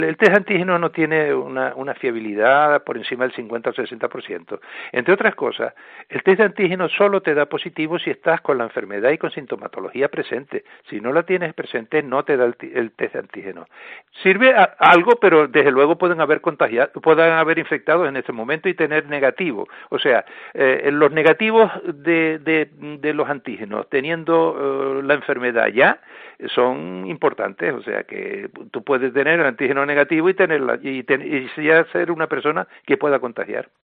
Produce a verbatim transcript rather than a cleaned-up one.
El test antígeno no tiene una, una fiabilidad por encima del cincuenta o sesenta por ciento. Entre otras cosas, el test de antígeno solo te da positivo si estás con la enfermedad y con sintomatología presente. Si no la tienes presente, no te da el, el test de antígeno. Sirve a algo, pero desde luego pueden haber contagiado, pueden haber infectados en este momento y tener negativo. O sea, eh, los negativos de, de, de los antígenos, teniendo eh, la enfermedad ya, son importantes. O sea, que tú puedes tener el antígeno negativo y tenerla y, ten, y ya ser una persona que pueda contagiar.